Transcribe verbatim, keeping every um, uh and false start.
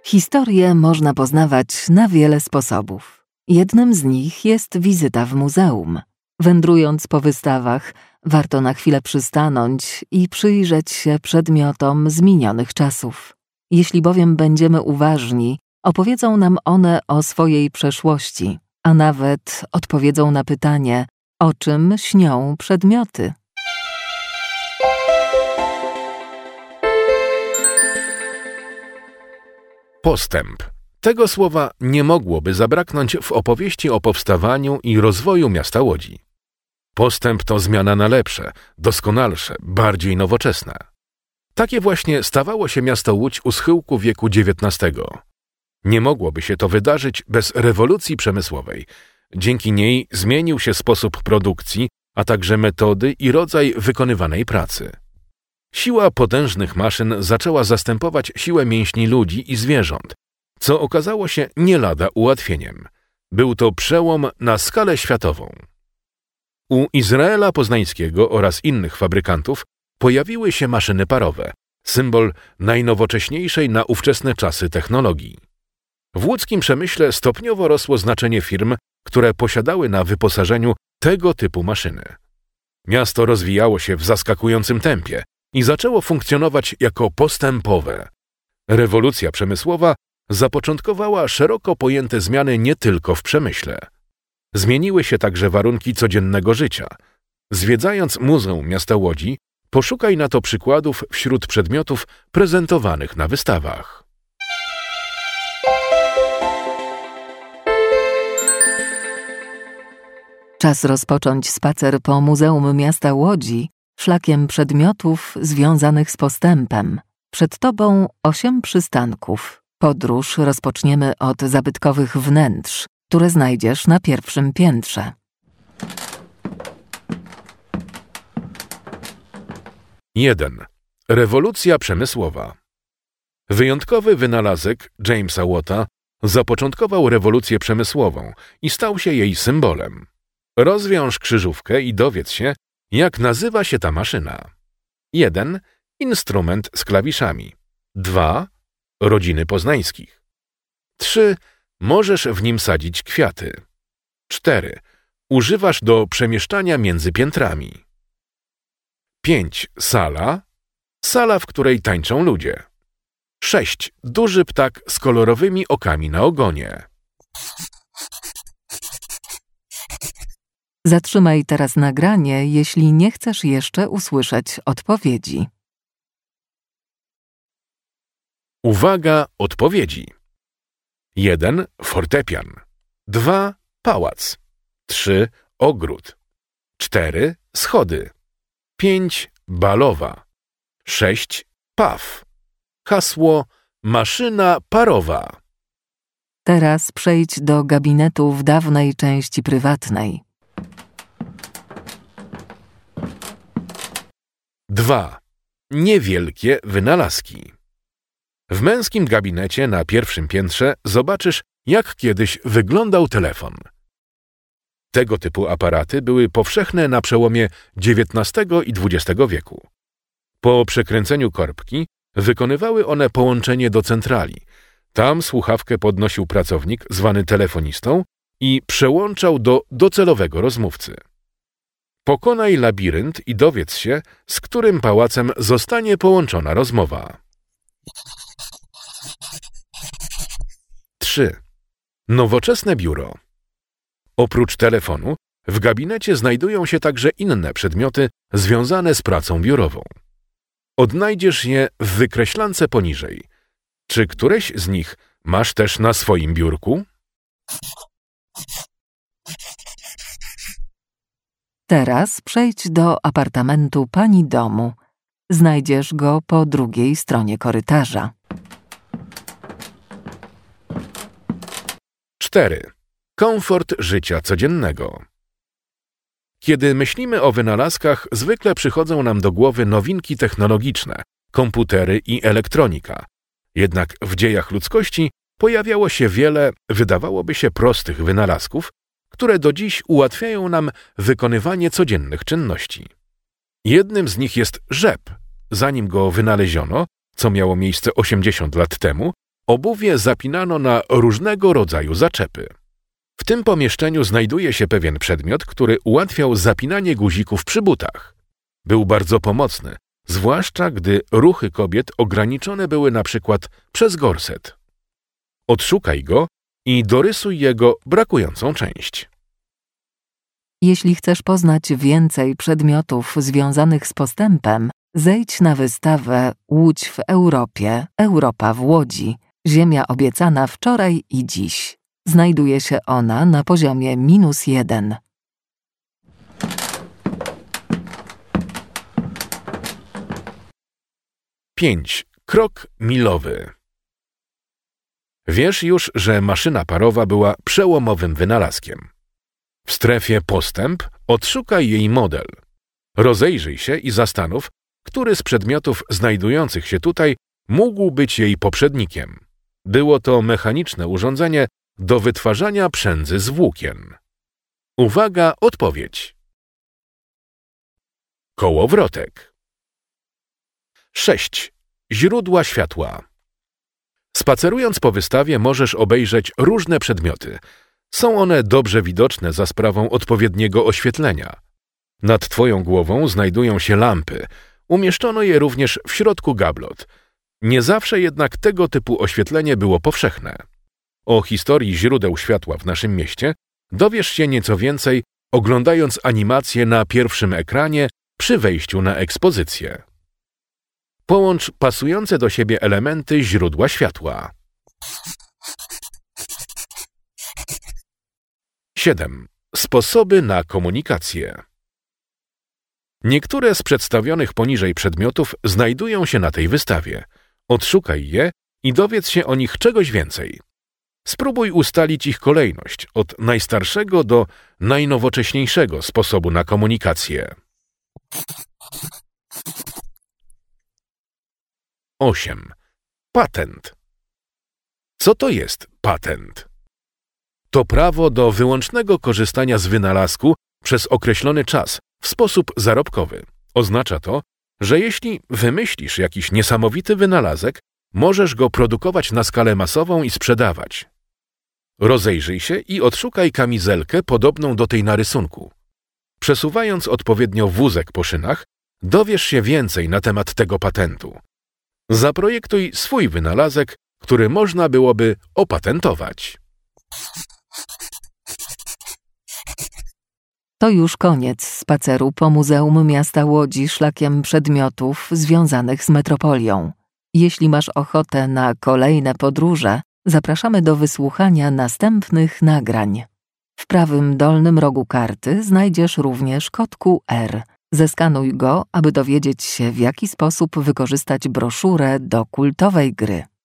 Historię można poznawać na wiele sposobów. Jednym z nich jest wizyta w muzeum. Wędrując po wystawach, warto na chwilę przystanąć i przyjrzeć się przedmiotom z minionych czasów. Jeśli bowiem będziemy uważni, opowiedzą nam one o swojej przeszłości, a nawet odpowiedzą na pytanie, o czym śnią przedmioty. Postęp. Tego słowa nie mogłoby zabraknąć w opowieści o powstawaniu i rozwoju miasta Łodzi. Postęp to zmiana na lepsze, doskonalsze, bardziej nowoczesne. Takie właśnie stawało się miasto Łódź u schyłku wieku dziewiętnastego. Nie mogłoby się to wydarzyć bez rewolucji przemysłowej. Dzięki niej zmienił się sposób produkcji, a także metody i rodzaj wykonywanej pracy. Siła potężnych maszyn zaczęła zastępować siłę mięśni ludzi i zwierząt, co okazało się nie lada ułatwieniem. Był to przełom na skalę światową. U Izraela Poznańskiego oraz innych fabrykantów pojawiły się maszyny parowe, symbol najnowocześniejszej na ówczesne czasy technologii. W łódzkim przemyśle stopniowo rosło znaczenie firm, które posiadały na wyposażeniu tego typu maszyny. Miasto rozwijało się w zaskakującym tempie i zaczęło funkcjonować jako postępowe. Rewolucja przemysłowa zapoczątkowała szeroko pojęte zmiany nie tylko w przemyśle. Zmieniły się także warunki codziennego życia. Zwiedzając Muzeum Miasta Łodzi, poszukaj na to przykładów wśród przedmiotów prezentowanych na wystawach. Czas rozpocząć spacer po Muzeum Miasta Łodzi szlakiem przedmiotów związanych z postępem. Przed tobą osiem przystanków. Podróż rozpoczniemy od zabytkowych wnętrz, które znajdziesz na pierwszym piętrze. jeden. Rewolucja przemysłowa. Wyjątkowy wynalazek Jamesa Watta zapoczątkował rewolucję przemysłową i stał się jej symbolem. Rozwiąż krzyżówkę i dowiedz się, jak nazywa się ta maszyna. jeden. Instrument z klawiszami. dwa. Rodziny Poznańskich. trzy. Możesz w nim sadzić kwiaty. cztery. Używasz do przemieszczania między piętrami. pięć. Sala. Sala, w której tańczą ludzie. sześć. Duży ptak z kolorowymi okami na ogonie. Zatrzymaj teraz nagranie, jeśli nie chcesz jeszcze usłyszeć odpowiedzi. Uwaga, odpowiedzi. jeden. Fortepian. dwa. Pałac. trzy. Ogród. cztery. Schody. pięć. Balowa. sześć. Paw. Hasło maszyna parowa. Teraz przejdź do gabinetu w dawnej części prywatnej. dwa. Niewielkie wynalazki. W męskim gabinecie na pierwszym piętrze zobaczysz, jak kiedyś wyglądał telefon. Tego typu aparaty były powszechne na przełomie dziewiętnastego i dwudziestego wieku. Po przekręceniu korbki wykonywały one połączenie do centrali. Tam słuchawkę podnosił pracownik zwany telefonistą i przełączał do docelowego rozmówcy. Pokonaj labirynt i dowiedz się, z którym pałacem zostanie połączona rozmowa. trzy. Nowoczesne biuro. Oprócz telefonu, w gabinecie znajdują się także inne przedmioty związane z pracą biurową. Odnajdziesz je w wykreślance poniżej. Czy któreś z nich masz też na swoim biurku? Teraz przejdź do apartamentu pani domu. Znajdziesz go po drugiej stronie korytarza. cztery. Komfort życia codziennego. Kiedy myślimy o wynalazkach, zwykle przychodzą nam do głowy nowinki technologiczne, komputery i elektronika. Jednak w dziejach ludzkości pojawiało się wiele, wydawałoby się prostych wynalazków, które do dziś ułatwiają nam wykonywanie codziennych czynności. Jednym z nich jest rzep. Zanim go wynaleziono, co miało miejsce osiemdziesiąt lat temu, Obuwie zapinano na różnego rodzaju zaczepy. W tym pomieszczeniu znajduje się pewien przedmiot, który ułatwiał zapinanie guzików przy butach. Był bardzo pomocny, zwłaszcza gdy ruchy kobiet ograniczone były na przykład przez gorset. Odszukaj go i dorysuj jego brakującą część. Jeśli chcesz poznać więcej przedmiotów związanych z postępem, zejdź na wystawę Łódź w Europie, Europa w Łodzi, Ziemia obiecana wczoraj i dziś. Znajduje się ona na poziomie minus jeden. pięć. Krok milowy. Wiesz już, że maszyna parowa była przełomowym wynalazkiem. W strefie postęp odszukaj jej model. Rozejrzyj się i zastanów, który z przedmiotów znajdujących się tutaj mógł być jej poprzednikiem. Było to mechaniczne urządzenie do wytwarzania przędzy z włókien. Uwaga, odpowiedź. Kołowrotek. sześć. Źródła światła. Spacerując po wystawie możesz obejrzeć różne przedmioty. Są one dobrze widoczne za sprawą odpowiedniego oświetlenia. Nad twoją głową znajdują się lampy. Umieszczono je również w środku gablot. Nie zawsze jednak tego typu oświetlenie było powszechne. O historii źródeł światła w naszym mieście dowiesz się nieco więcej, oglądając animację na pierwszym ekranie przy wejściu na ekspozycję. Połącz pasujące do siebie elementy źródła światła. siedem. Sposoby na komunikację. Niektóre z przedstawionych poniżej przedmiotów znajdują się na tej wystawie. Odszukaj je i dowiedz się o nich czegoś więcej. Spróbuj ustalić ich kolejność od najstarszego do najnowocześniejszego sposobu na komunikację. osiem. Patent. Co to jest patent? To prawo do wyłącznego korzystania z wynalazku przez określony czas w sposób zarobkowy. Oznacza to, że jeśli wymyślisz jakiś niesamowity wynalazek, możesz go produkować na skalę masową i sprzedawać. Rozejrzyj się i odszukaj kamizelkę podobną do tej na rysunku. Przesuwając odpowiednio wózek po szynach, dowiesz się więcej na temat tego patentu. Zaprojektuj swój wynalazek, który można byłoby opatentować. To już koniec spaceru po Muzeum Miasta Łodzi szlakiem przedmiotów związanych z metropolią. Jeśli masz ochotę na kolejne podróże, zapraszamy do wysłuchania następnych nagrań. W prawym dolnym rogu karty znajdziesz również kod Q R. Zeskanuj go, aby dowiedzieć się, w jaki sposób wykorzystać broszurę do kultowej gry.